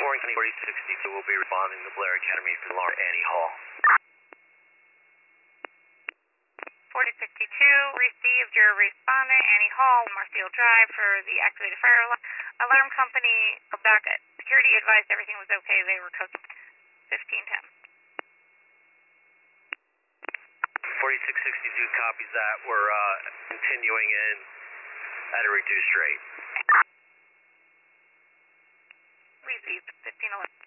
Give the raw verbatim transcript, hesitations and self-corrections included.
Warren County forty sixty-two will be responding to Blair Academy for alarm Annie Hall. forty sixty-two received your respondent, Annie Hall, Marseille Drive, for the activated fire alarm. Alarm company back at security advised everything was okay. They were code fifteen ten. forty-six sixty-two copies that. We're uh, continuing in at a reduced rate. Received fifteen eleven.